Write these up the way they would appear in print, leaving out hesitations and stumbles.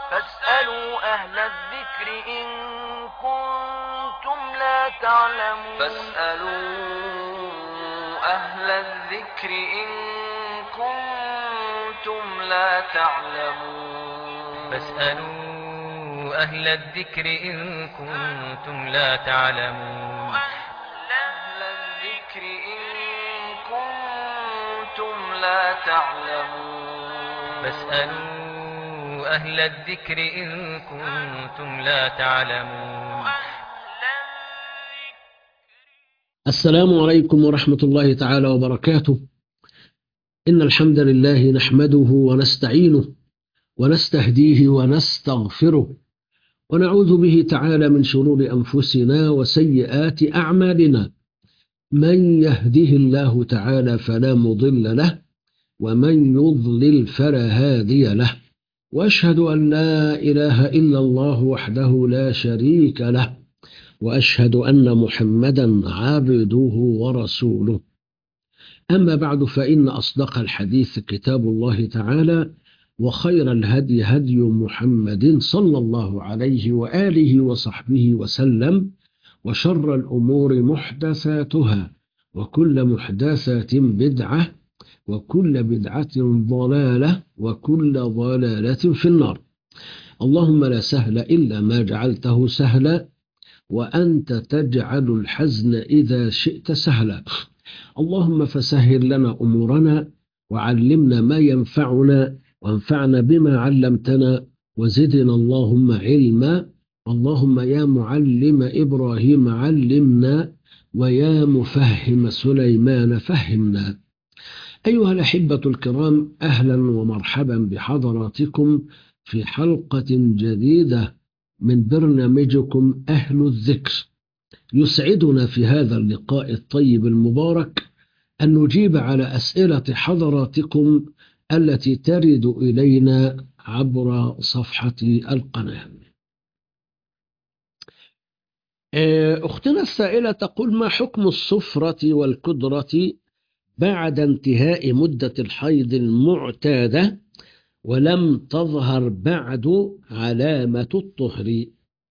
فاسألوا أهل الذكر إن كنتم لا تعلمون. أهل الذكر إن كنتم لا تعلمون. فاسألوا أهل الذكر إن كنتم لا تعلمون. أهل الذكر إن كنتم لا تعلمون. فاسألوا أهل الذكر إن كنتم لا تعلمون. السلام عليكم ورحمة الله تعالى وبركاته. إن الحمد لله نحمده ونستعينه ونستهديه ونستغفره ونعوذ به تعالى من شرور أنفسنا وسيئات أعمالنا. من يهده الله تعالى فلا مضل له ومن يضلل فلا هادي له، وأشهد أن لا إله إلا الله وحده لا شريك له، وأشهد أن محمدا عبده ورسوله. أما بعد، فإن أصدق الحديث كتاب الله تعالى، وخير الهدي هدي محمد صلى الله عليه وآله وصحبه وسلم، وشر الأمور محدثاتها، وكل محدثة بدعة، وكل بدعة ضلالة، وكل ضلالة في النار. اللهم لا سهل إلا ما جعلته سهلا، وأنت تجعل الحزن إذا شئت سهلا. اللهم فسهل لنا أمورنا، وعلمنا ما ينفعنا، وانفعنا بما علمتنا، وزدنا اللهم علما. اللهم يا معلم إبراهيم علمنا، ويا مفهم سليمان فهمنا. أيها الأحبة الكرام، أهلا ومرحبا بحضراتكم في حلقة جديدة من برنامجكم أهل الذكر. يسعدنا في هذا اللقاء الطيب المبارك أن نجيب على أسئلة حضراتكم التي ترد إلينا عبر صفحة القناة. أختنا السائلة تقول: ما حكم الصفرة والكدرة بعد انتهاء مدة الحيض المعتادة ولم تظهر بعد علامة الطهر؟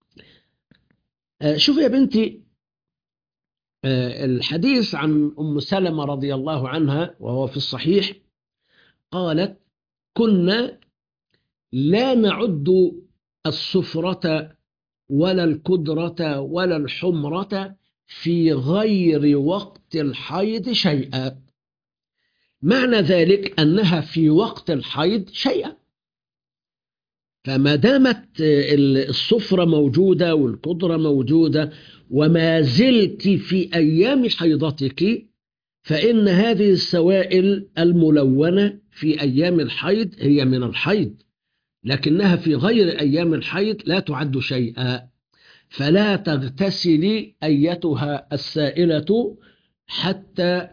شوف يا بنتي، الحديث عن أم سلمة رضي الله عنها وهو في الصحيح قالت: كنا لا نعد الصفرة ولا الكدرة ولا الحمرة في غير وقت الحيض شيئا. معنى ذلك أنها في وقت الحيض شيئا، فما دامت الصفرة موجودة والكدرة موجودة وما زلت في أيام حيضتك، فإن هذه السوائل الملونة في أيام الحيض هي من الحيض، لكنها في غير أيام الحيض لا تعد شيئا. فلا تغتسلي أيتها السائلة حتى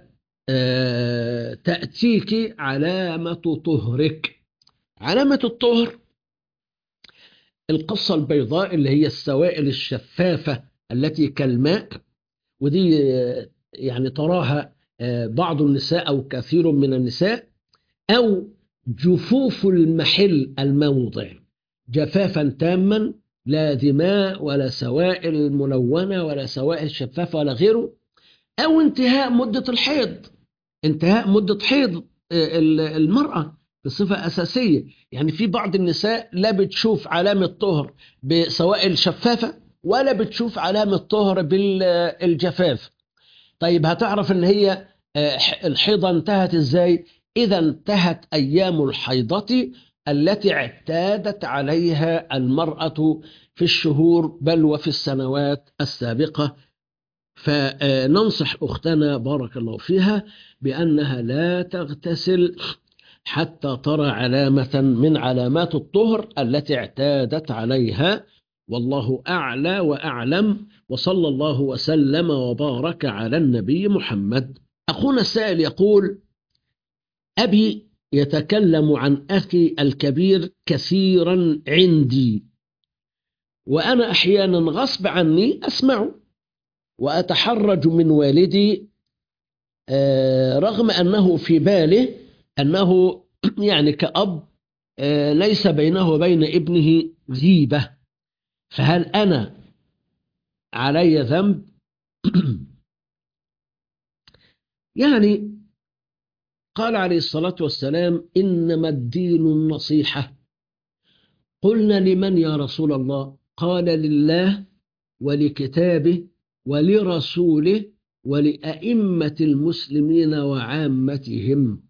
تأتيك علامة طهرك. علامة الطهر القصة البيضاء اللي هي السوائل الشفافة التي كالماء، ودي يعني تراها بعض النساء أو كثير من النساء، أو جفوف المحل الموضع، جفافا تاما لا دماء ولا سوائل ملونة ولا سوائل شفافة ولا غيره، أو انتهاء مدة الحيض، انتهاء مدة حيض المرأة بصفة أساسية. يعني في بعض النساء لا بتشوف علامة طهر بسوائل شفافة ولا بتشوف علامة طهر بالجفاف. طيب هتعرف ان هي الحيضة انتهت ازاي؟ اذا انتهت ايام الحيضة التي اعتادت عليها المرأة في الشهور بل وفي السنوات السابقة. فننصح أختنا بارك الله فيها بأنها لا تغتسل حتى ترى علامة من علامات الطهر التي اعتادت عليها، والله أعلى وأعلم، وصلى الله وسلم وبارك على النبي محمد. أخونا السائل يقول: أبي يتكلم عن أخي الكبير كثيرا عندي، وأنا أحيانا غصب عني أسمعه وأتحرج من والدي، رغم أنه في باله أنه يعني كأب ليس بينه وبين ابنه غيبة، فهل أنا علي ذنب؟ يعني قال عليه الصلاة والسلام: إنما الدين النصيحة. قلنا: لمن يا رسول الله؟ قال: لله ولكتابه ولرسوله ولأئمة المسلمين وعامتهم.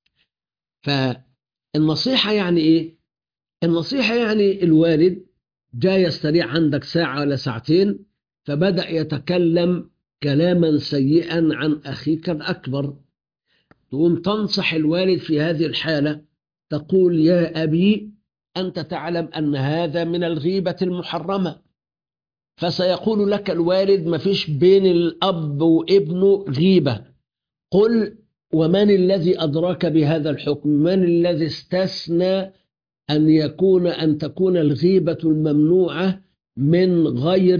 فالنصيحة يعني إيه؟ النصيحة يعني الوالد جاي يستريح عندك ساعة ولا ساعتين، فبدأ يتكلم كلاما سيئا عن أخيك الأكبر، تقوم تنصح الوالد في هذه الحالة، تقول: يا أبي، أنت تعلم أن هذا من الغيبة المحرمة. فسيقول لك الوالد: ما فيش بين الأب وابنه غيبة. قل: ومن الذي أدراك بهذا الحكم؟ من الذي استثنى أن تكون الغيبة الممنوعة من غير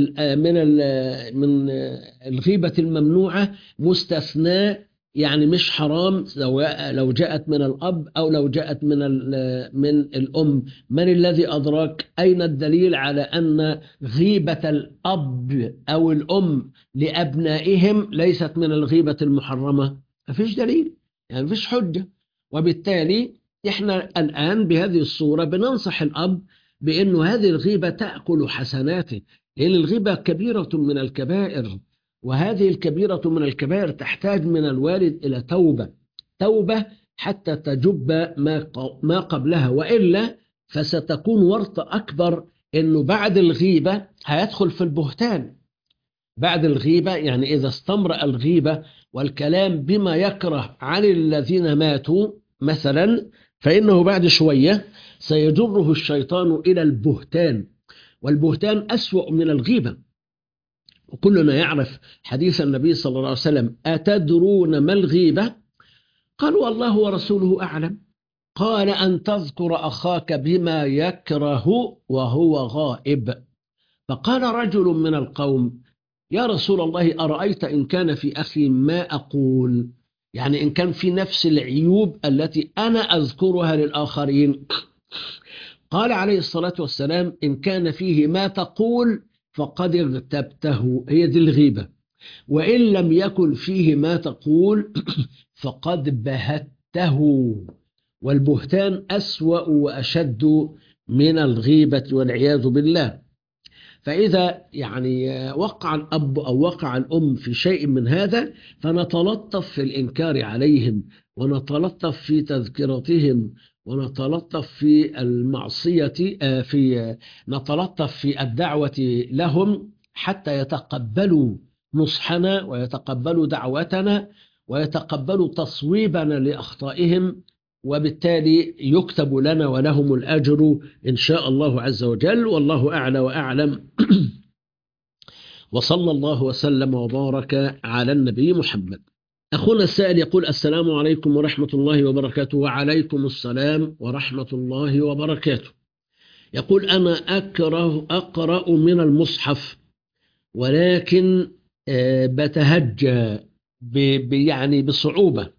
من الغيبة الممنوعة مستثناء، يعني مش حرام، سواء لو جاءت من الأب أو لو جاءت من الأم. من الذي أدراك؟ أين الدليل على أن غيبة الأب أو الأم لأبنائهم ليست من الغيبة المحرمة؟ مفيش دليل، يعني مفيش حجة. وبالتالي احنا الآن بهذه الصورة بننصح الأب بأنه هذه الغيبة تأكل حسناته، لأن الغيبة كبيرة من الكبائر، وهذه الكبيرة من الكبائر تحتاج من الوالد إلى توبة حتى تجب ما قبلها، وإلا فستكون ورطة أكبر، أنه بعد الغيبة هيدخل في البهتان. بعد الغيبة يعني إذا استمر الغيبة والكلام بما يكره عن الذين ماتوا مثلا، فإنه بعد شوية سيجره الشيطان إلى البهتان، والبهتان أسوأ من الغيبة. وكلنا يعرف حديث النبي صلى الله عليه وسلم: أتدرون ما الغيبة؟ قالوا: الله ورسوله أعلم. قال: أن تذكر أخاك بما يكره وهو غائب. فقال رجل من القوم: يا رسول الله، أرأيت إن كان في أخي ما أقول، يعني إن كان في نفس العيوب التي أنا أذكرها للآخرين؟ قال عليه الصلاة والسلام: إن كان فيه ما تقول فقد اغتبته، هي دي الغيبة. وإن لم يكن فيه ما تقول فقد بهته. والبهتان أسوأ وأشد من الغيبة والعياذ بالله. فإذا يعني وقع الأب أو وقع الأم في شيء من هذا، فنتلطف في الإنكار عليهم، ونتلطف في تذكرتهم، ونتلطف في المعصية، نتلطف في الدعوة لهم حتى يتقبلوا نصحنا ويتقبلوا دعوتنا ويتقبلوا تصويبنا لأخطائهم، وبالتالي يكتب لنا ولهم الأجر إن شاء الله عز وجل. والله أعلى وأعلم. وصلى الله وسلم وبارك على النبي محمد. أخونا السائل يقول: السلام عليكم ورحمة الله وبركاته. وعليكم السلام ورحمة الله وبركاته. يقول: أنا أقرأ من المصحف، ولكن بتهجى يعني بصعوبة،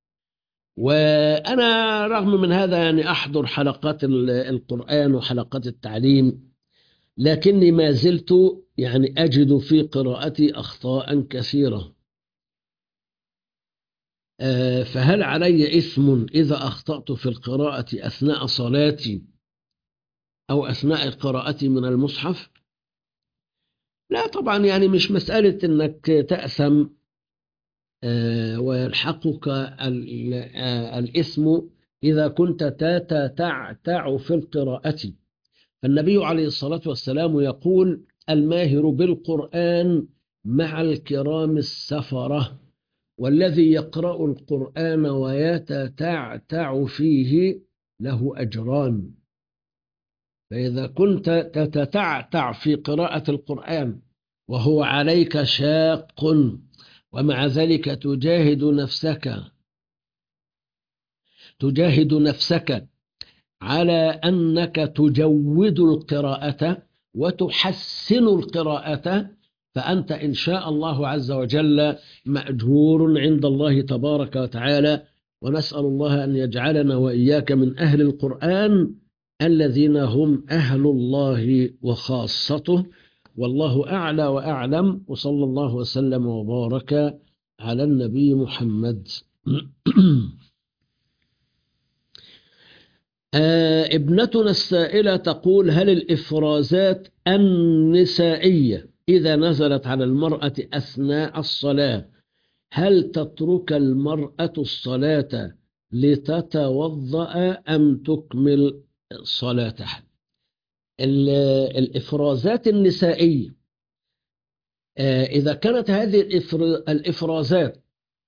وأنا رغم من هذا يعني أحضر حلقات القرآن وحلقات التعليم، لكني ما زلت يعني أجد في قراءتي أخطاء كثيرة، فهل علي إثم إذا أخطأت في القراءة أثناء صلاتي أو أثناء قراءتي من المصحف؟ لا طبعا، يعني مش مسألة أنك تأثم ويلحقك الإثم إذا كنت تتعتع في القراءة. فالنبي عليه الصلاة والسلام يقول: الماهر بالقرآن مع الكرام السفرة، والذي يقرأ القرآن ويتتعتع فيه له أجران. فإذا كنت تتتعتع في قراءة القرآن وهو عليك شاق، ومع ذلك تجاهد نفسك على أنك تجود القراءة وتحسن القراءة، فأنت إن شاء الله عز وجل مأجور عند الله تبارك وتعالى ونسأل الله أن يجعلنا وإياك من أهل القرآن الذين هم أهل الله وخاصته. والله أعلى وأعلم، وصلى الله وسلم وبارك على النبي محمد. ابنتنا السائلة تقول: هل الإفرازات النسائية إذا نزلت على المرأة أثناء الصلاة هل تترك المرأة الصلاة لتتوضأ أم تكمل صلاتها؟ الإفرازات النسائية إذا كانت هذه الإفرازات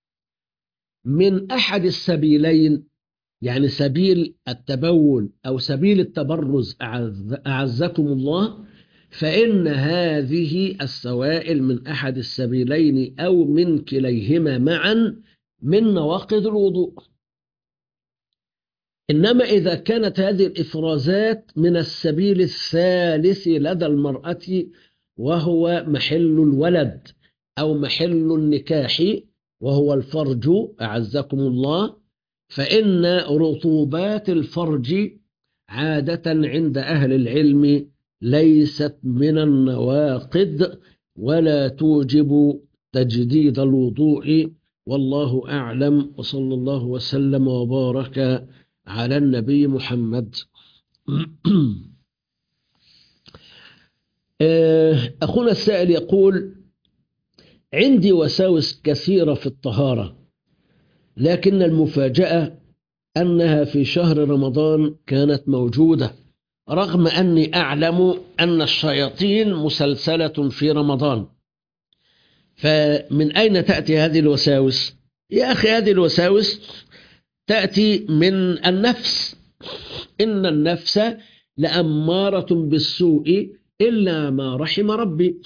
من أحد السبيلين، يعني سبيل التبول أو سبيل التبرز أعزكم الله، فإن هذه السوائل من أحد السبيلين أو من كليهما معا من نواقض الوضوء. إنما إذا كانت هذه الإفرازات من السبيل الثالث لدى المرأة وهو محل الولد أو محل النكاح وهو الفرج أعزكم الله، فإن رطوبات الفرج عادة عند أهل العلم ليست من النواقض ولا توجب تجديد الوضوء، والله أعلم، وصلى الله وسلم وبارك على النبي محمد. أخونا السائل يقول: عندي وساوس كثيرة في الطهارة، لكن المفاجأة أنها في شهر رمضان كانت موجودة، رغم أني أعلم أن الشياطين مسلسلة في رمضان، فمن أين تأتي هذه الوساوس؟ يا أخي، هذه الوساوس تأتي من النفس، إن النفس لأمارة بالسوء إلا ما رحم ربي،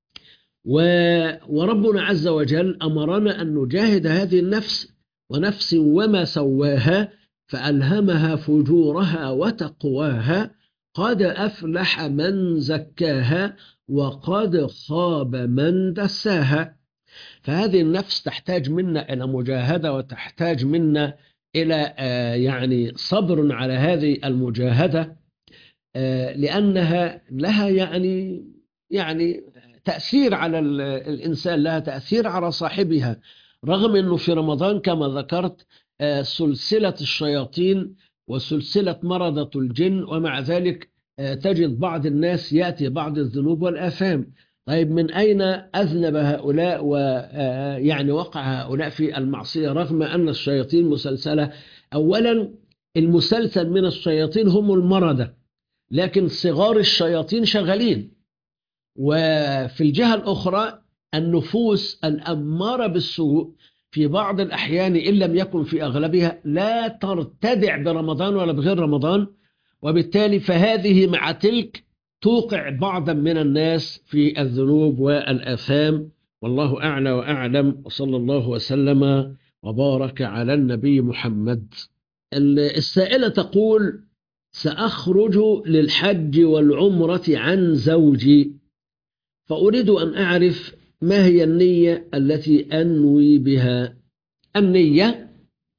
وربنا عز وجل أمرنا أن نجاهد هذه النفس، ونفس وما سواها فألهمها فجورها وتقواها، قد أفلح من زكاها وقد خاب من دساها. فهذه النفس تحتاج منا إلى مجاهدة، وتحتاج منا إلى يعني صبر على هذه المجاهدة، لأنها لها يعني تأثير على الإنسان، لها تأثير على صاحبها، رغم أنه في رمضان كما ذكرت سلسلة الشياطين وسلسلة مرضة الجن، ومع ذلك تجد بعض الناس يأتي بعض الذنوب والآثام. طيب من أين أذنب هؤلاء ويعني وقع هؤلاء في المعصية رغم أن الشياطين مسلسلة؟ أولا المسلسل من الشياطين هم المردة، لكن صغار الشياطين شغالين. وفي الجهة الأخرى النفوس الأمارة بالسوء في بعض الأحيان إن لم يكن في أغلبها لا ترتدع برمضان ولا بغير رمضان، وبالتالي فهذه مع تلك توقع بعضا من الناس في الذنوب والآثام، والله أعلى وأعلم، وصلى الله وسلم وبارك على النبي محمد. السائلة تقول: سأخرج للحج والعمرة عن زوجي، فأريد أن أعرف ما هي النية التي أنوي بها. النية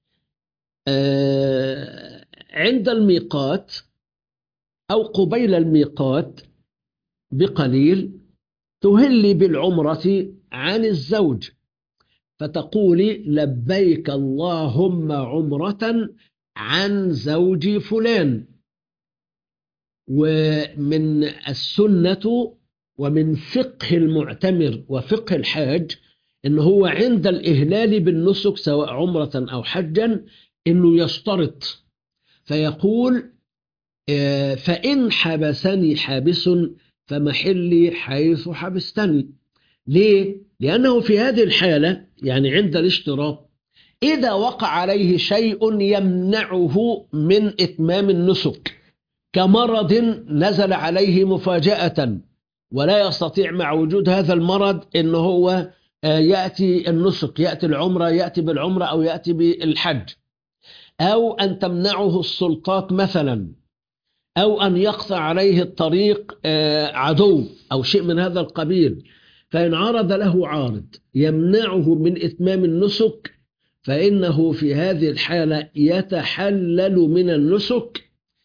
عند الميقات أو قبيل الميقات بقليل تهلي بالعمرة عن الزوج، فتقولي: لبيك اللهم عمرة عن زوجي فلان. ومن السنة ومن فقه المعتمر وفقه الحاج إنه هو عند الإهلال بالنسك سواء عمرة أو حجا إنه يشترط، فيقول: فإن حبسني حابس فمحلي حيث حبستني. ليه؟ لأنه في هذه الحالة يعني عند الاشتراط إذا وقع عليه شيء يمنعه من إتمام النسك، كمرض نزل عليه مفاجأة ولا يستطيع مع وجود هذا المرض إن هو يأتي النسك، يأتي العمرة، يأتي بالعمرة أو يأتي بالحج، أو أن تمنعه السلطات مثلا، أو أن يقطع عليه الطريق عدو أو شيء من هذا القبيل، فإن عرض له عارض يمنعه من إتمام النسك فإنه في هذه الحالة يتحلل من النسك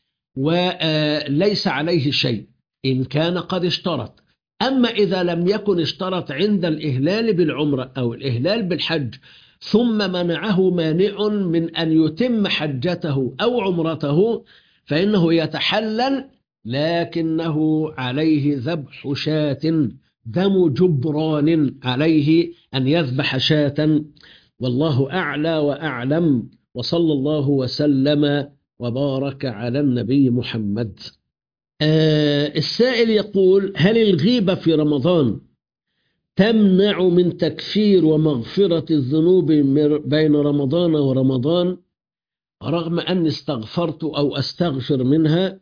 وليس عليه شيء إن كان قد اشترط. أما إذا لم يكن اشترط عند الإهلال بالعمرة أو الإهلال بالحج ثم منعه مانع من أن يتم حجته أو عمرته فإنه يتحلل، لكنه عليه ذبح شاة دم جبران، عليه أن يذبح شاة. والله أعلى وأعلم، وصلى الله وسلم وبارك على النبي محمد. السائل يقول: هل الغيبة في رمضان تمنع من تكفير ومغفرة الذنوب بين رمضان ورمضان رغم أني استغفرت أو أستغفر منها؟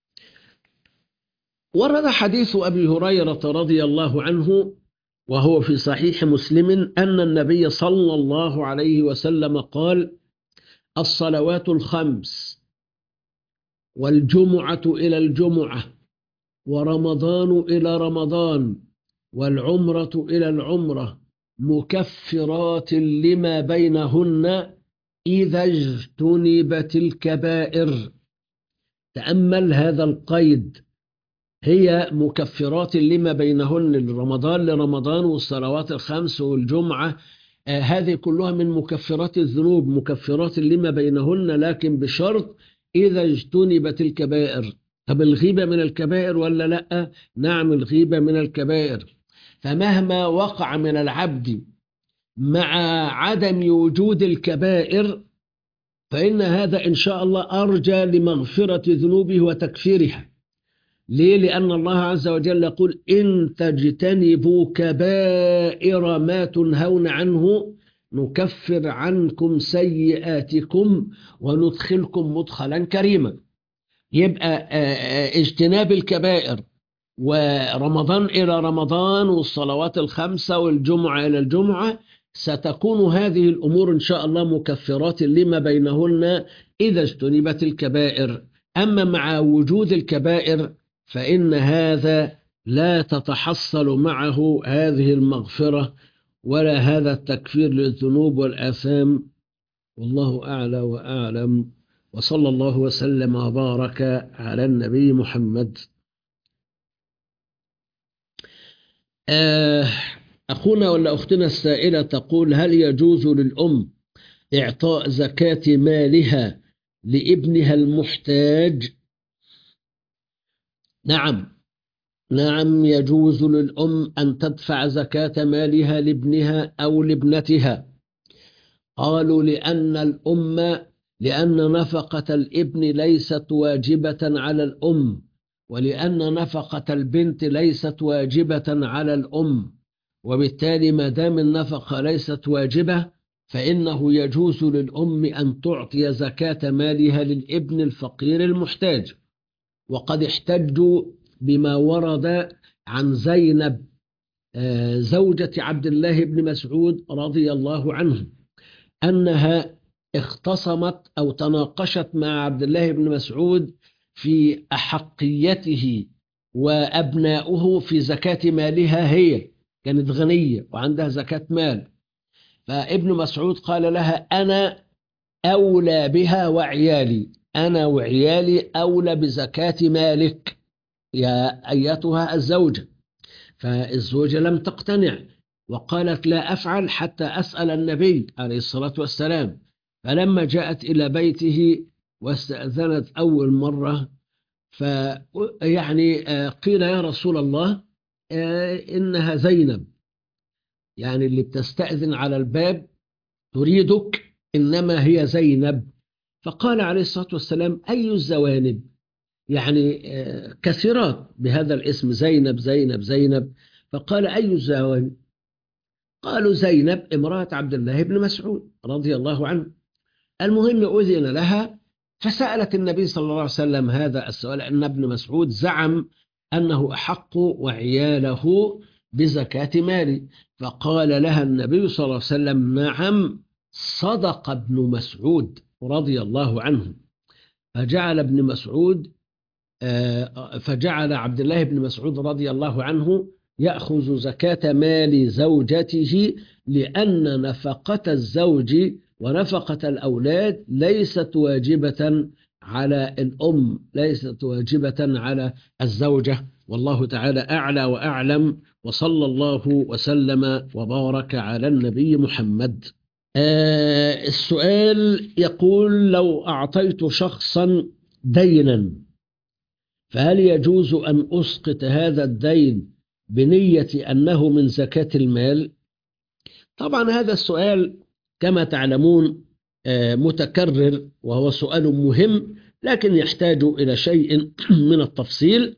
ورد حديث أبي هريرة رضي الله عنه وهو في صحيح مسلم أن النبي صلى الله عليه وسلم قال: الصلوات الخمس والجمعة إلى الجمعة ورمضان إلى رمضان والعمرة إلى العمرة مكفرات لما بينهن إذا اجتنبت الكبائر. تأمل هذا القيد، هي مكفرات لما بينهن، رمضان لرمضان والصلوات الخمس والجمعة، هذه كلها من مكفرات الذنوب، مكفرات لما بينهن، لكن بشرط إذا اجتنبت الكبائر. طب الغيبة من الكبائر ولا لا؟ نعم، الغيبة من الكبائر. فمهما وقع من العبد مع عدم وجود الكبائر فإن هذا إن شاء الله أرجى لمغفرة ذنوبه وتكفيرها. ليه؟ لأن الله عز وجل يقول: إن تجتنبوا كبائر ما تنهون عنه نكفر عنكم سيئاتكم وندخلكم مدخلا كريما. يبقى اجتناب الكبائر ورمضان إلى رمضان والصلوات الخمسة والجمعة إلى الجمعة ستكون هذه الأمور إن شاء الله مكفرات لما بينهن إذا اجتنبت الكبائر. أما مع وجود الكبائر فإن هذا لا تتحصل معه هذه المغفرة ولا هذا التكفير للذنوب والآثام. والله أعلى وأعلم، وصلى الله وسلم وبارك على النبي محمد. أخونا ولا أختنا السائلة تقول: هل يجوز للأم إعطاء زكاة مالها لابنها المحتاج؟ نعم يجوز للأم أن تدفع زكاة مالها لابنها أو لابنتها. قالوا لأن نفقة الابن ليست واجبة على الأم، ولأن نفقة البنت ليست واجبة على الأم، وبالتالي ما دام النفقة ليست واجبة فإنه يجوز للأم أن تعطي زكاة مالها للابن الفقير المحتاج. وقد احتجوا بما ورد عن زينب زوجة عبد الله بن مسعود رضي الله عنه أنها اختصمت أو تناقشت مع عبد الله بن مسعود في أحقيته وأبناؤه في زكاة مالها. هي كانت غنية وعندها زكاة مال، فابن مسعود قال لها: أنا أولى بها وعيالي، أنا وعيالي أولى بزكاة مالك يا أيتها الزوجة. فالزوجة لم تقتنع وقالت: لا أفعل حتى أسأل النبي عليه الصلاة والسلام. فلما جاءت إلى بيته واستأذنت أول مرة قيل: يا رسول الله إنها زينب، يعني اللي بتستأذن على الباب تريدك، إنما هي زينب. فقال عليه الصلاة والسلام: أي الزوانب؟ يعني كثيرات بهذا الاسم، زينب زينب زينب. فقال: أي الزوانب؟ قالوا: زينب امرأة عبد الله بن مسعود رضي الله عنه. المهم أذن لها فسألت النبي صلى الله عليه وسلم هذا السؤال، أن ابن مسعود زعم أنه أحق وعياله بزكاة مالي. فقال لها النبي صلى الله عليه وسلم: نعم، صدق ابن مسعود رضي الله عنه. فجعل عبد الله بن مسعود رضي الله عنه يأخذ زكاة مال زوجته، لأن نفقة الزوج ونفقة الأولاد ليست واجبة على الأم، ليست واجبة على الزوجة. والله تعالى أعلى وأعلم، وصلى الله وسلم وبارك على النبي محمد. السؤال يقول: لو أعطيت شخصا دينا فهل يجوز أن أسقط هذا الدين بنية أنه من زكاة المال؟ طبعا هذا السؤال كما تعلمون متكرر، وهو سؤال مهم لكن يحتاج إلى شيء من التفصيل،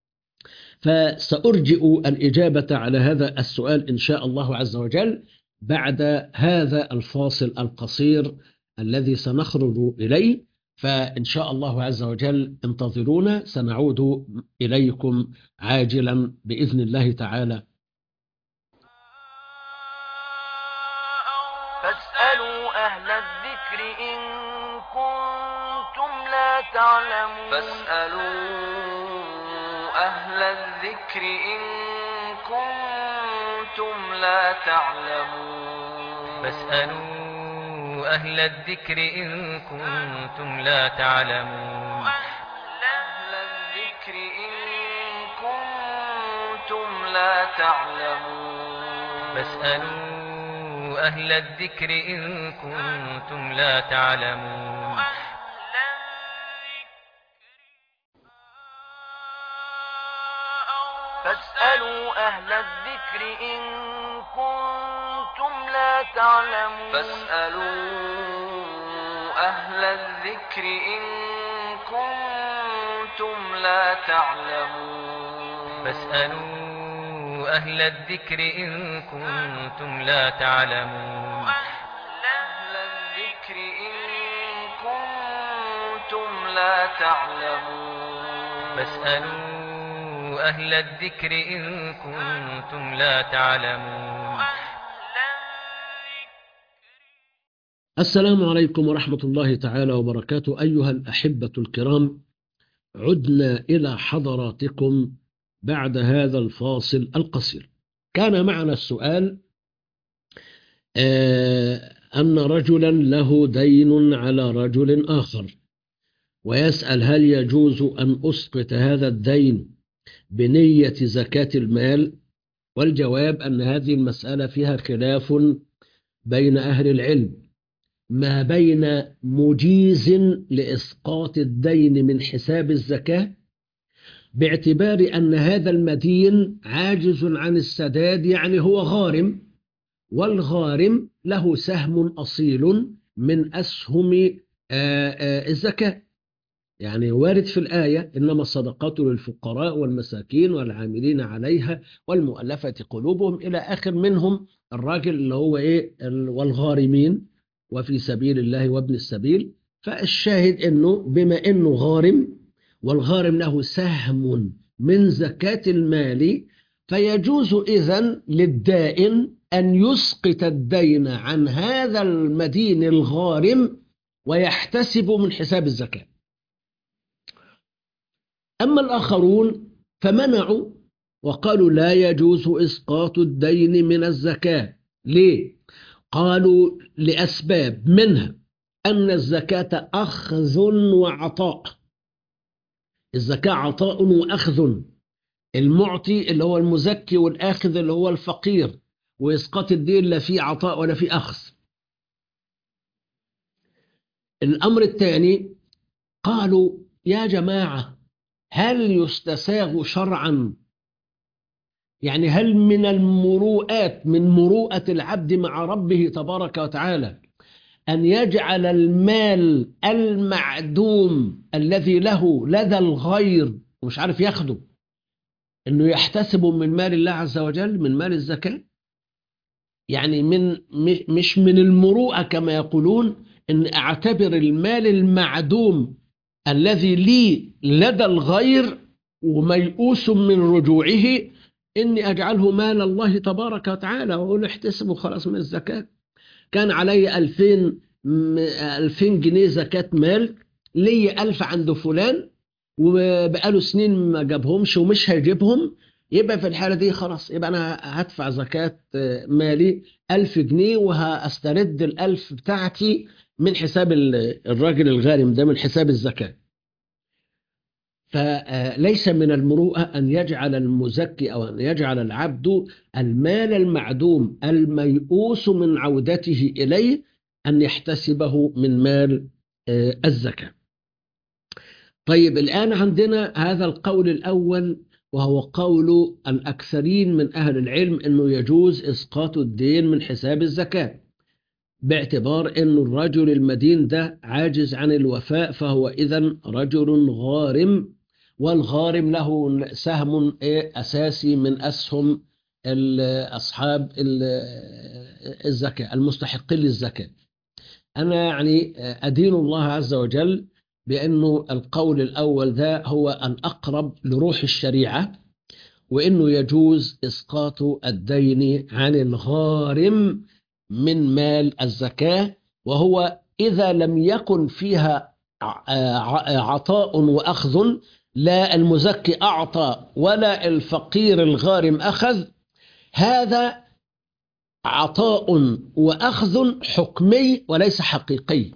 فسأرجئ الإجابة على هذا السؤال إن شاء الله عز وجل بعد هذا الفاصل القصير الذي سنخرج إليه. فإن شاء الله عز وجل انتظرونا، سنعود إليكم عاجلا بإذن الله تعالى. فاسألوا أهل الذكر إن كنتم لا تعلمون. فاسألوا أهل الذكر إن كنتم لا تعلمون. فاسألوا أهل الذكر إن كنتم لا تعلمون. أهل الذكر إن كنتم لا تعلمون. فاسألوا أهل الذكر إن كنتم لا تعلمون. فاسألوا أهل الذكر إن كنتم لا تعلمون. فاسألوا أهل الذكر إن كنتم لا تعلمون. فاسألوا أهل الذكر إن كنتم لا تعلمون. أهل الذكر إن كنتم لا تعلمون. فاسألوا أهل الذكر إن كنتم لا تعلمون. السلام عليكم ورحمة الله تعالى وبركاته. أيها الأحبة الكرام، عدنا إلى حضراتكم بعد هذا الفاصل القصير. كان معنا السؤال أن رجلا له دين على رجل آخر، ويسأل: هل يجوز أن أسقط هذا الدين بنية زكاة المال؟ والجواب أن هذه المسألة فيها خلاف بين أهل العلم، ما بين مجيز لإسقاط الدين من حساب الزكاة باعتبار أن هذا المدين عاجز عن السداد، يعني هو غارم، والغارم له سهم أصيل من أسهم الزكاة. يعني وارد في الآية: إنما الصدقات للفقراء والمساكين والعاملين عليها والمؤلفة قلوبهم، إلى آخر منهم الراجل اللي هو والغارمين وفي سبيل الله وابن السبيل. فالشاهد إنه بما إنه غارم والغارم له سهم من زكاة المال، فيجوز إذن للدائن أن يسقط الدين عن هذا المدين الغارم ويحتسب من حساب الزكاة. أما الآخرون فمنعوا وقالوا لا يجوز إسقاط الدين من الزكاة. ليه؟ قالوا لأسباب، منها أن الزكاة أخذ وعطاء. الزكاة عطاء وأخذ، المعطي اللي هو المزكي والآخذ اللي هو الفقير، وإسقاط الدين لا فيه عطاء ولا فيه أخذ. الأمر الثاني، قالوا يا جماعة، هل يستساغ شرعا، يعني هل من المروءات، من مروءة العبد مع ربه تبارك وتعالى، أن يجعل المال المعدوم الذي له لدى الغير ومش عارف ياخده، أنه يحتسب من مال الله عز وجل، من مال الزكاة؟ يعني مش من المروءة كما يقولون أن أعتبر المال المعدوم الذي لي لدى الغير وميؤوس من رجوعه إني أجعله مال الله تبارك وتعالى وأقول احتسبه خلاص من الزكاة. كان علي 2000 جنيه زكاة مال، لي 1000 عند فلان وبقاله سنين ما جابهمش ومش هيجيبهم، يبقى في الحالة دي خلاص، يبقى أنا هدفع زكاة مالي 1000 جنيه وهسترد 1000 بتاعتي من حساب الراجل الغارم ده، من حساب الزكاة. فليس من المروءة أن يجعل المزكي أو أن يجعل العبد المال المعدوم الميؤوس من عودته إليه أن يحتسبه من مال الزكاة. طيب الآن عندنا هذا القول الأول، وهو قول الأكثرين من أهل العلم أنه يجوز إسقاط الدين من حساب الزكاة، باعتبار أن الرجل المدين ده عاجز عن الوفاء، فهو إذن رجل غارم، والغارم له سهم أساسي من أسهم أصحاب الزكاة المستحقين للزكاة. أنا يعني أدين الله عز وجل بأنه القول الأول ده هو الأقرب لروح الشريعة، وأنه يجوز إسقاط الدين عن الغارم من مال الزكاة، وهو إذا لم يكن فيها عطاء وأخذ، لا المزكي أعطى ولا الفقير الغارم أخذ، هذا عطاء وأخذ حكمي وليس حقيقي.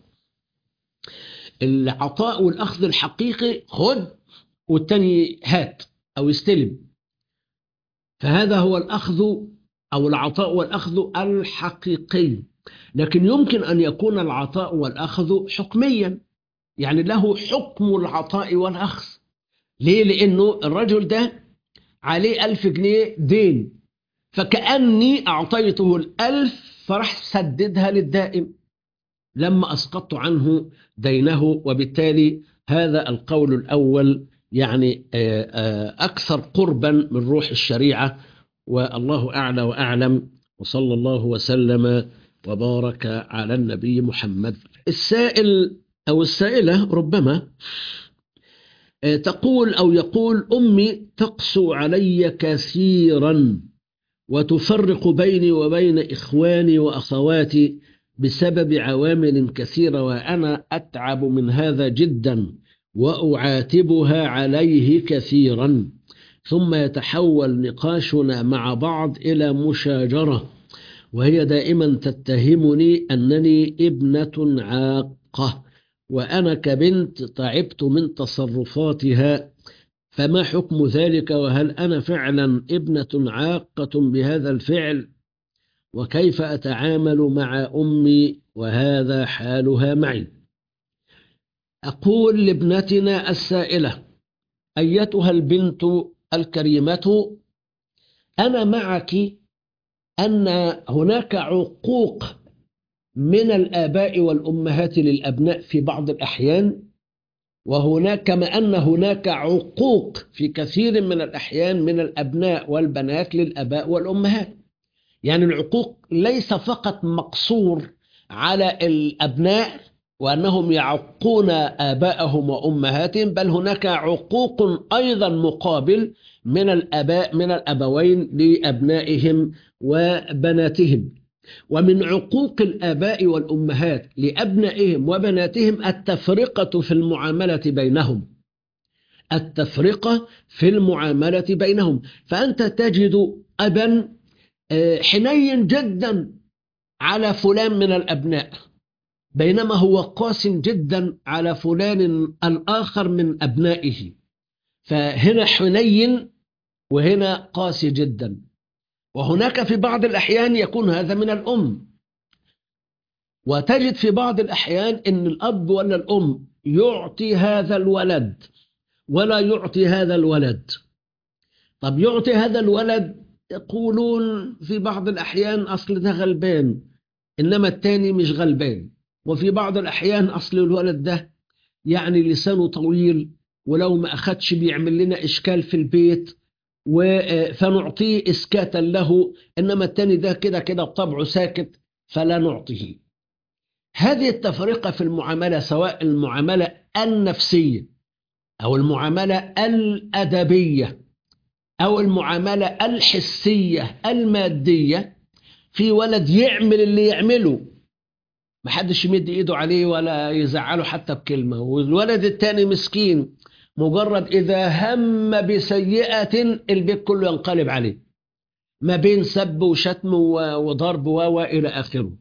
العطاء والأخذ الحقيقي خذ والتاني هات أو يستلم، فهذا هو الأخذ أو العطاء والأخذ الحقيقي. لكن يمكن أن يكون العطاء والأخذ حكميا، يعني له حكم العطاء والأخذ. ليه؟ لأنه الرجل ده عليه 1000 جنيه دين، فكأني أعطيته 1000 فرح سددها للدائم لما أسقطت عنه دينه. وبالتالي هذا القول الأول يعني أكثر قربا من روح الشريعة، والله أعلى وأعلم، وصلى الله وسلم وبارك على النبي محمد. السائل أو السائلة ربما تقول أو يقول: أمي تقسو علي كثيرا وتفرق بيني وبين إخواني وأخواتي بسبب عوامل كثيرة، وأنا أتعب من هذا جدا وأعاتبها عليه كثيرا، ثم يتحول نقاشنا مع بعض إلى مشاجرة، وهي دائما تتهمني أنني ابنة عاقة، وأنا كبنت تعبت من تصرفاتها، فما حكم ذلك؟ وهل أنا فعلا ابنة عاقة بهذا الفعل؟ وكيف أتعامل مع أمي وهذا حالها معي؟ أقول لابنتنا السائلة: أيتها البنت الكريمة، أنا معك أن هناك عقوق من الآباء والأمهات للأبناء في بعض الأحيان، وهناك كما أن هناك عقوق في كثير من الأحيان من الأبناء والبنات للآباء والأمهات. يعني العقوق ليس فقط مقصور على الأبناء وأنهم يعقون آباءهم وأمهاتهم، بل هناك عقوق أيضا مقابل من الآباء من الأبوين لأبنائهم وبناتهم. ومن عقوق الآباء والأمهات لأبنائهم وبناتهم التفرقة في المعاملة بينهم، التفرقة في المعاملة بينهم. فأنت تجد أبا حنين جدا على فلان من الأبناء، بينما هو قاس جدا على فلان الآخر من أبنائه، فهنا حنين وهنا قاسي جدا. وهناك في بعض الأحيان يكون هذا من الأم، وتجد في بعض الأحيان أن الأب ولا الأم يعطي هذا الولد ولا يعطي هذا الولد. طب يعطي هذا الولد، يقولون في بعض الأحيان أصل ده غلبان إنما التاني مش غلبان، وفي بعض الأحيان أصل الولد ده يعني لسانه طويل ولو ما أخدش بيعمل لنا إشكال في البيت فنعطيه إسكاتا له، إنما التاني ده كده كده بطبعه ساكت فلا نعطيه. هذه التفرقة في المعاملة، سواء المعاملة النفسية أو المعاملة الأدبية أو المعاملة الحسية المادية، في ولد يعمل اللي يعمله محدش يمد إيده عليه ولا يزعله حتى بكلمة، والولد التاني مسكين مجرد إذا هم بسيئة البيت كله ينقلب عليه، ما بين سب وشتم وضرب وإلى آخره.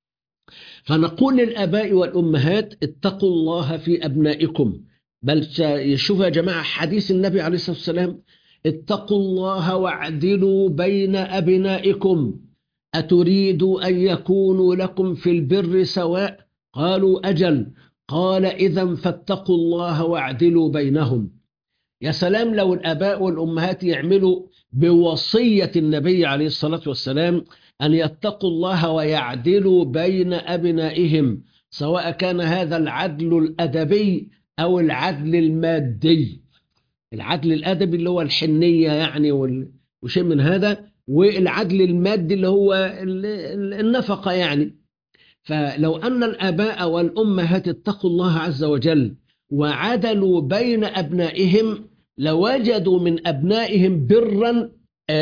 فنقول للآباء والأمهات اتقوا الله في أبنائكم. بل يشوف يا جماعة حديث النبي عليه الصلاة والسلام: اتقوا الله واعدلوا بين أبنائكم أتريدوا أن يكونوا لكم في البر سواء؟ قالوا أجل. قال إذن فاتقوا الله واعدلوا بينهم. يا سلام لو الآباء والأمهات يعملوا بوصية النبي عليه الصلاة والسلام أن يتقوا الله ويعدلوا بين أبنائهم، سواء كان هذا العدل الأدبي أو العدل المادي. العدل الأدبي اللي هو الحنية يعني وشيء من هذا، والعدل المادي اللي هو النفقة يعني. فلو أن الآباء والأمهات اتقوا الله عز وجل وعدلوا بين أبنائهم لوجدوا من أبنائهم برا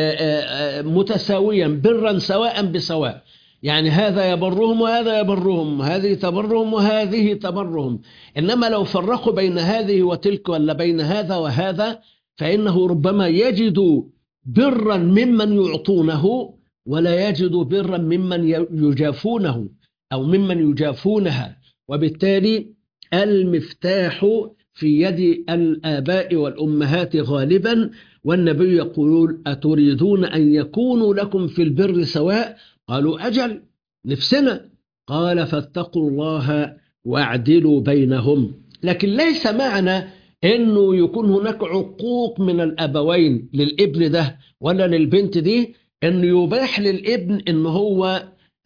متساويا، برا سواء بسواء. يعني هذا يبرهم وهذا يبرهم، هذه تبرهم وهذه تبرهم. إنما لو فرقوا بين هذه وتلك ولا بين هذا وهذا فإنه ربما يجد برا ممن يعطونه ولا يجد برا ممن يجافونه أو ممن يجافونها. وبالتالي المفتاح في يد الآباء والأمهات غالبا. والنبي يقول أتريدون أن يكونوا لكم في البر سواء؟ قالوا أجل، نفسنا. قال فاتقوا الله واعدلوا بينهم. لكن ليس معنى أنه يكون هناك عقوق من الأبوين للابن ده ولا للبنت دي أنه يباح للابن أنه هو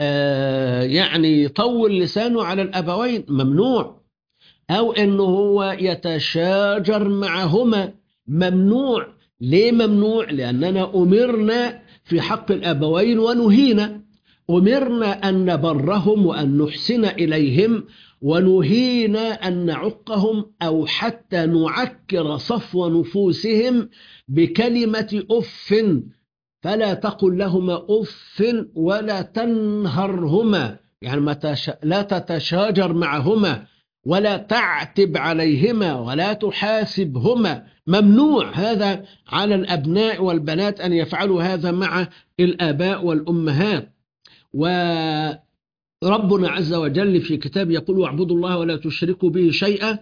يعني يطول لسانه على الأبوين، ممنوع. أو أنه هو يتشاجر معهما، ممنوع. ليه ممنوع؟ لأننا أمرنا في حق الأبوين ونهينا. أمرنا أن نبرهم وأن نحسن إليهم، ونهينا أن نعقهم أو حتى نعكر صفو نفوسهم بكلمة أف. فلا تقل لهما أف ولا تنهرهما، يعني لا تتشاجر معهما ولا تعتب عليهما ولا تحاسبهما، ممنوع. هذا على الأبناء والبنات أن يفعلوا هذا مع الآباء والأمهات. وربنا عز وجل في كتاب يقول واعبدوا الله ولا تشركوا به شيئا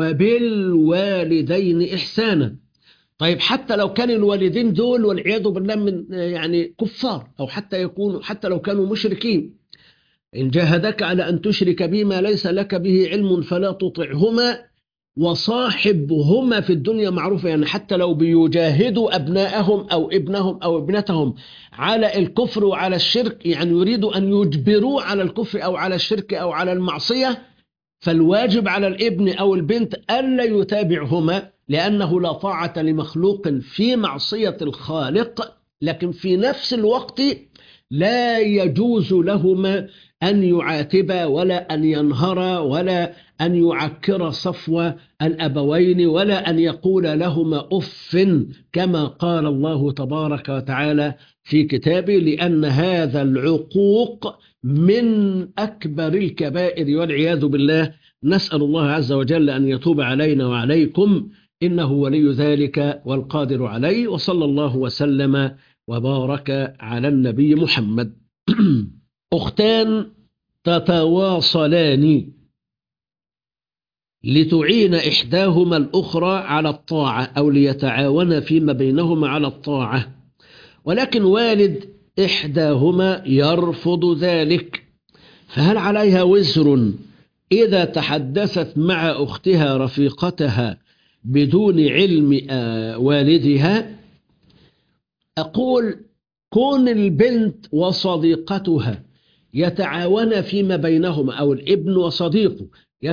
وبالوالدين إحسانا. طيب حتى لو كان الوالدين دول والعياذ بالله من يعني كفار، أو حتى لو كانوا مشركين، إن جاهدك على أن تشرك بما ليس لك به علم فلا تطعهما وصاحبهما في الدنيا معروفة. يعني حتى لو بيجاهدوا أبناءهم أو ابنهم أو ابنتهم على الكفر وعلى الشرك، يعني يريدوا أن يجبروا على الكفر أو على الشرك أو على المعصية، فالواجب على الابن أو البنت ألا يتابعهما، لأنه لا طاعة لمخلوق في معصية الخالق. لكن في نفس الوقت لا يجوز لهما أن يعاتبا ولا أن ينهرا ولا أن يعكر صفو الأبوين ولا أن يقول لهما أف، كما قال الله تبارك وتعالى في كتابه، لأن هذا العقوق من أكبر الكبائر والعياذ بالله. نسأل الله عز وجل أن يتوب علينا وعليكم، إنه ولي ذلك والقادر عليه. وصلى الله وسلم وبارك على النبي محمد. أختان تتواصلان لتعين إحداهما الأخرى على الطاعة أو ليتعاون فيما بينهما على الطاعة، ولكن والد إحداهما يرفض ذلك، فهل عليها وزر إذا تحدثت مع أختها رفيقتها بدون علم والدها؟ أقول كون البنت وصديقتها يتعاون فيما بينهما، أو الابن وصديقه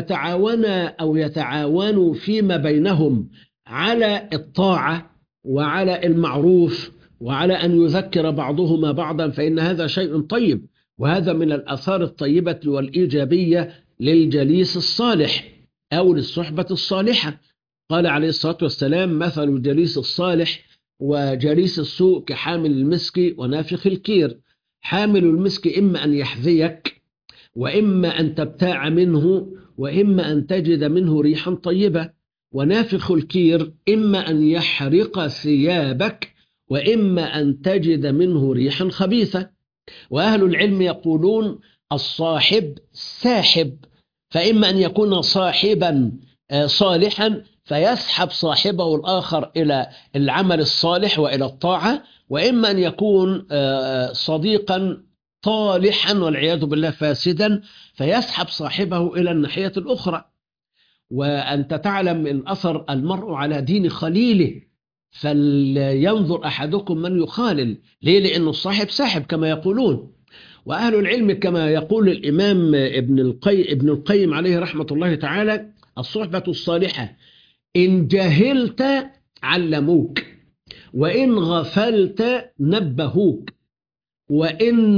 يتعاونوا فيما بينهم على الطاعة وعلى المعروف وعلى أن يذكر بعضهما بعضا، فإن هذا شيء طيب، وهذا من الآثار الطيبة والإيجابية للجليس الصالح أو للصحبة الصالحة. قال عليه الصلاة والسلام مثل الجليس الصالح وجليس السوء كحامل المسك ونافخ الكير. حامل المسك إما أن يحذيك، وإما أن تبتاع منه، وإما أن تجد منه ريحا طيبة، ونافخ الكير إما أن يحرق ثيابك وإما أن تجد منه ريحا خبيثة. وأهل العلم يقولون الصاحب ساحب، فإما أن يكون صاحبا صالحا فيسحب صاحبه الآخر إلى العمل الصالح وإلى الطاعة، وإما أن يكون صديقا طالحا والعياذ بالله فاسدا فيسحب صاحبه إلى الناحية الأخرى. وأنت تعلم من أثر المرء على دين خليله، فلينظر أحدكم من يخالل. ليه؟ لأنه الصاحب ساحب كما يقولون. وأهل العلم كما يقول الإمام ابن القيم عليه رحمة الله تعالى: الصحبة الصالحة إن جهلت علموك، وإن غفلت نبهوك، وإن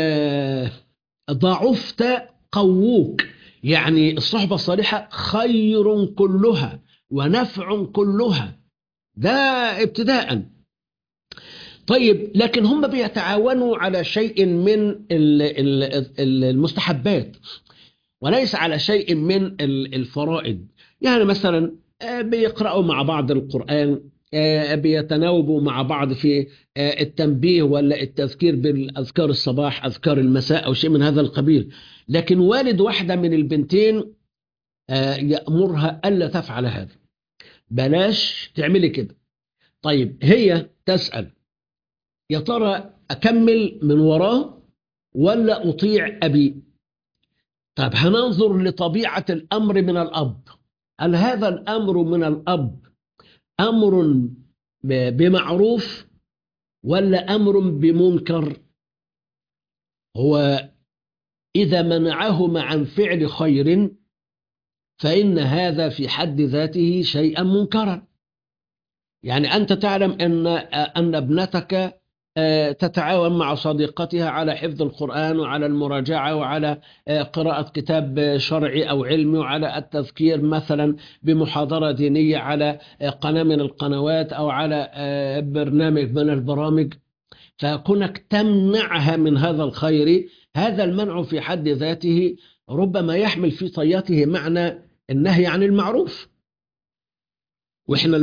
ضعفت قووك. يعني الصحبة الصالحة خير كلها ونفع كلها، ده ابتداء. طيب، لكن هم بيتعاونوا على شيء من المستحبات وليس على شيء من الفرائض. يعني مثلا بيقرأوا مع بعض القرآن، بيتناوبوا مع بعض في التنبيه ولا التذكير بالأذكار الصباح، أذكار المساء أو شيء من هذا القبيل. لكن والد واحدة من البنتين يأمرها ألا تفعل هذا، بلاش تعملي كده. طيب، هي تسأل: يا ترى أكمل من وراه ولا أطيع أبي؟ طب هننظر لطبيعة الأمر من الأب. هل هذا الأمر من الأب أمر بمعروف ولا أمر بمنكر؟ هو إذا منعهما عن فعل خير فإن هذا في حد ذاته شيئا منكرا. يعني أنت تعلم أن ابنتك تتعاون مع صديقتها على حفظ القرآن وعلى المراجعة وعلى قراءة كتاب شرعي أو علمي وعلى التذكير مثلا بمحاضرة دينية على قناة من القنوات أو على برنامج من البرامج، فكونك تمنعها من هذا الخير، هذا المنع في حد ذاته ربما يحمل في طياته معنى النهي عن المعروف. وإحنا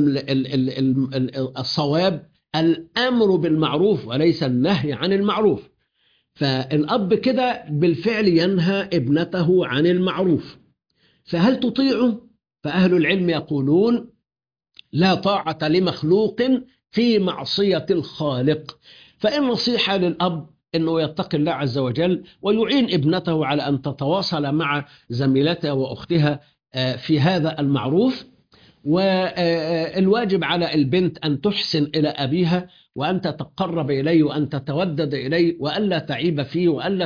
الصواب الأمر بالمعروف وليس النهي عن المعروف. فالأب كده بالفعل ينهى ابنته عن المعروف، فهل تطيعه؟ فأهل العلم يقولون لا طاعة لمخلوق في معصية الخالق. فإن نصيحة للأب أنه يتقي الله عز وجل ويعين ابنته على أن تتواصل مع زميلتها وأختها في هذا المعروف. والواجب على البنت أن تحسن إلى أبيها وأن تتقرب إليه وأن تتودد إليه وألا تعيب فيه وألا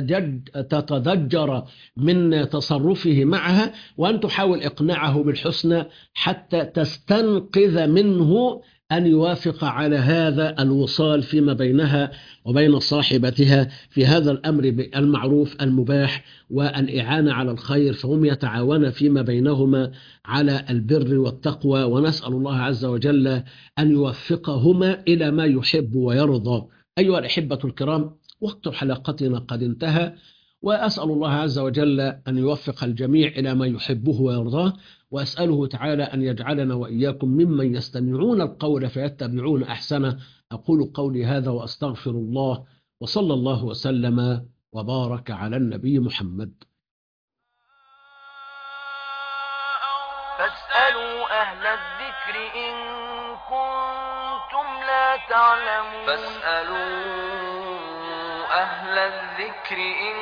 تتضجر من تصرفه معها، وأن تحاول إقناعه بالحسنى حتى تستنقذ منه أن يوافق على هذا الوصال فيما بينها وبين صاحبتها في هذا الأمر بالمعروف المباح والإعانة على الخير، فهم يتعاون فيما بينهما على البر والتقوى. ونسأل الله عز وجل أن يوفقهما إلى ما يحب ويرضى. أيها الأحبة الكرام، وقت حلقتنا قد انتهى، وأسأل الله عز وجل أن يوفق الجميع إلى ما يحبه ويرضاه، وأسأله تعالى أن يجعلنا وإياكم ممن يستمعون القول فيتبعون أحسنه. أقول قولي هذا وأستغفر الله، وصلى الله وسلم وبارك على النبي محمد. فاسألوا أهل الذكر إن كنتم لا تعلمون. فاسألوا أهل الذكر إن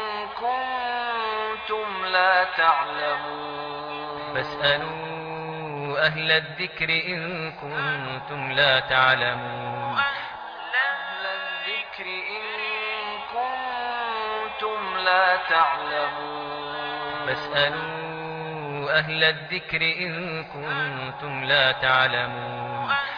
كنتم لا تعلمون. فاسألوا أهل الذكر إن كنتم لا تعلمون. أهل الذكر إن كنتم لا تعلمون. فاسألوا أهل الذكر إن كنتم لا تعلمون.